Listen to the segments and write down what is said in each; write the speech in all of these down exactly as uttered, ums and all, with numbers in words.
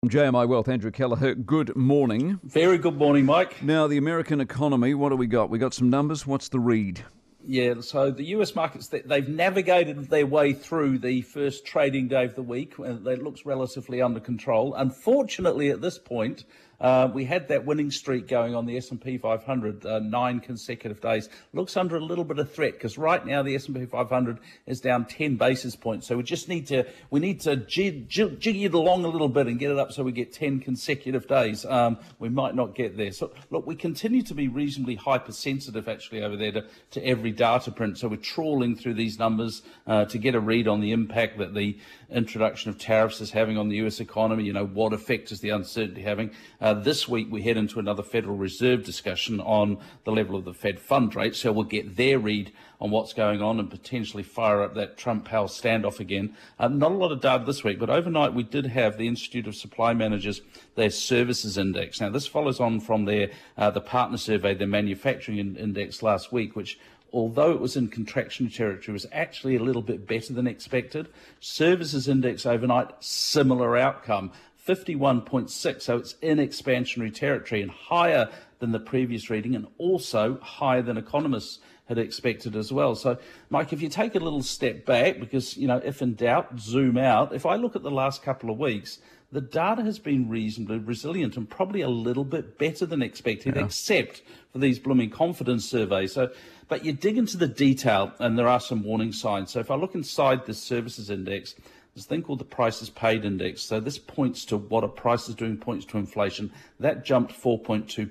J M I Wealth, Andrew Kelleher, good morning. Very good morning, Mike. Now, the American economy, what do we got? We got some numbers. What's the read? Yeah, so the U S markets, they've navigated their way through the first trading day of the week. It looks relatively under control. Unfortunately, at this point, uh, we had that winning streak going on the S and P five hundred, uh, nine consecutive days. Looks under a little bit of threat because right now the S and P five hundred is down ten basis points. So we just need to we need to jig, jig, jig it along a little bit and get it up so we get ten consecutive days. Um, we might not get there. So look, we continue to be reasonably hypersensitive actually over there to, to every data print. So we're trawling through these numbers uh, to get a read on the impact that the introduction of tariffs is having on the U S economy. You know, what effect is the uncertainty having? Uh, this week we head into another Federal Reserve discussion on the level of the Fed fund rate. So we'll get their read on what's going on and potentially fire up that Trump-Powell standoff again. Uh, not a lot of data this week, but overnight we did have the Institute of Supply Managers, their services index. Now this follows on from their uh, the partner survey, their manufacturing in- index last week, which although it was in contraction territory, was actually a little bit better than expected. Services index overnight, similar outcome, fifty-one point six, so it's in expansionary territory and higher than the previous reading and also higher than economists had expected as well. So, Mike, if you take a little step back, because, you know, if in doubt, zoom out. If I look at the last couple of weeks, the data has been reasonably resilient and probably a little bit better than expected, yeah. except for these blooming confidence surveys. So, but you dig into the detail and there are some warning signs. So if I look inside the services index, there's a thing called the prices paid index. So this points to what a price is doing, points to inflation. That jumped four point two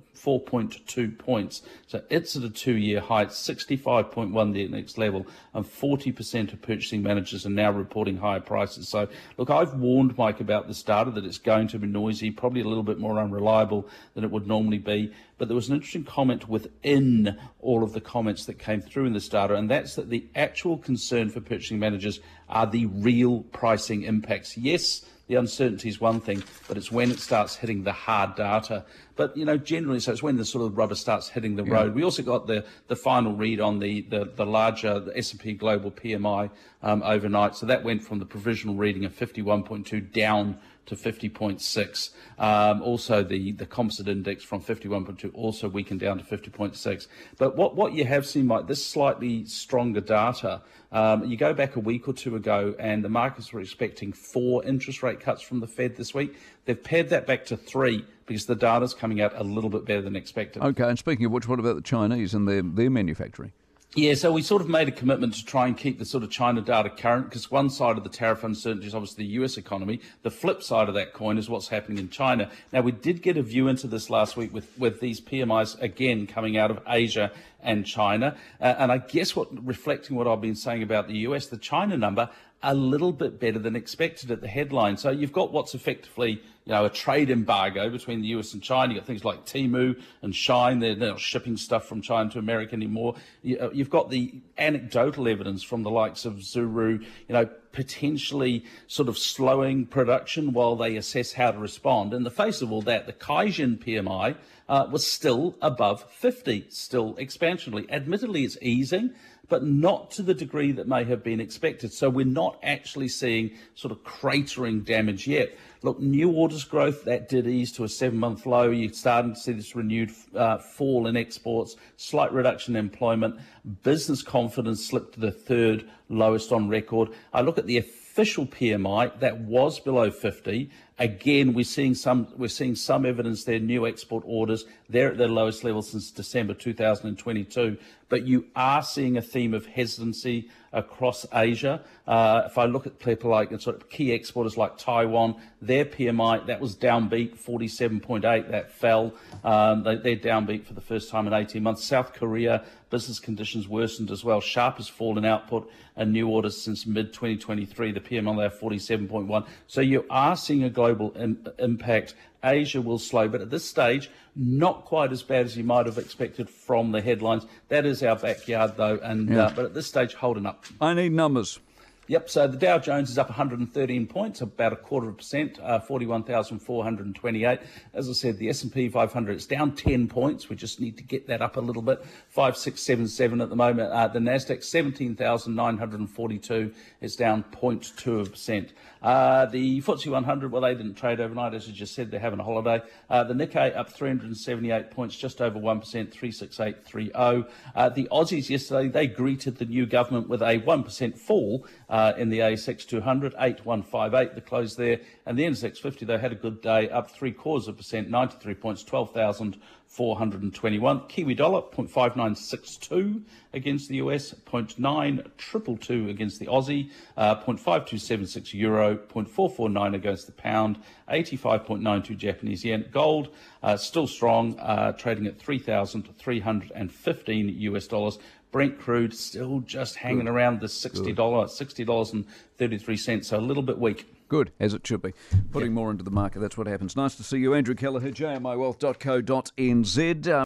points. So it's at a two-year high. It's sixty-five point one, the next level, and forty percent of purchasing managers are now reporting higher prices. So, look, I've warned Mike about this data, that it's going to be noisy, probably a little bit more unreliable than it would normally be. But there was an interesting comment within all of the comments that came through in this data, and that's that the actual concern for purchasing managers are the real pricing impacts. Yes, the uncertainty is one thing, but it's when it starts hitting the hard data. But, you know, generally, so it's when the sort of rubber starts hitting the road. Yeah. We also got the, the final read on the, the, the larger the S and P Global P M I um, overnight. So that went from the provisional reading of fifty-one point two down to fifty point six. Um, also, the, the composite index from fifty-one point two also weakened down to fifty point six. But what, what you have seen, Mike, this slightly stronger data, um, you go back a week or two ago and the markets were expecting four interest rate cuts from the Fed this week. They've pared that back to three because the data's coming out a little bit better than expected. Okay, and speaking of which, what about the Chinese and their, their manufacturing? Yeah, so we sort of made a commitment to try and keep the sort of China data current, because one side of the tariff uncertainty is obviously the U S economy. The flip side of that coin is what's happening in China. Now, we did get a view into this last week with, with these P M Is, again, coming out of Asia and China. Uh, and I guess what reflecting what I've been saying about the U S, the China number, a little bit better than expected at the headline. So you've got what's effectively, you know, a trade embargo between the U S and China. You've got things like Temu and Shine. They're not shipping stuff from China to America anymore. You've got the anecdotal evidence from the likes of Zuru, you know, potentially sort of slowing production while they assess how to respond. In the face of all that, the Caixin P M I uh, was still above fifty, still expansionally. Admittedly, it's easing, but not to the degree that may have been expected. So we're not actually seeing sort of cratering damage yet. Look, new orders growth, that did ease to a seven-month low. You're starting to see this renewed uh, fall in exports, slight reduction in employment. Business confidence slipped to the third lowest on record. I look at the official P M I, that was below fifty. Again, we're seeing some we're seeing some evidence there. New export orders, they're at their lowest level since December two thousand twenty-two. But you are seeing a theme of hesitancy across Asia. Uh, if I look at people like sort of key exporters like Taiwan, their P M I, that was downbeat, forty-seven point eight, that fell. Um, they, they're downbeat for the first time in eighteen months. South Korea, business conditions worsened as well. Sharpest fall in output and new orders since mid twenty twenty-three. The P M I there, forty-seven point one. So you are seeing a global im- impact. Asia will slow, but at this stage, not quite as bad as you might have expected from the headlines. That is our backyard, though, and yeah. uh, but at this stage, holding up. I need numbers. Yep, so the Dow Jones is up one hundred thirteen points, about a quarter of a percent, uh, forty-one thousand four hundred twenty-eight. As I said, the S and P five hundred is down ten points. We just need to get that up a little bit. five six seven seven at the moment. Uh, the Nasdaq, seventeen thousand nine hundred forty-two, is down zero point two percent. Uh, the F T S E one hundred, well, they didn't trade overnight, as you just said, they're having a holiday. Uh, the Nikkei up three hundred seventy-eight points, just over one percent, three six eight three zero. Uh, the Aussies yesterday, they greeted the new government with a one percent fall uh, in the A S X two hundred, eight one five eight, the close there. And the N Z X fifty, they had a good day, up three quarters of a percent, ninety-three points, twelve thousand four hundred twenty-one. Kiwi dollar, zero point five nine six two against the U S, zero point nine two two two against the Aussie, uh, zero point five two seven six euro, zero point four four nine against the pound, eighty-five point nine two Japanese yen. Gold, uh, still strong, uh, trading at three thousand three hundred fifteen U S dollars. Brent crude still just hanging Good. around the sixty dollars, sixty dollars and thirty-three cents, so a little bit weak. Good, as it should be. Putting yep. more into the market, that's what happens. Nice to see you, Andrew Kelleher, J M I wealth dot co dot n z. Uh,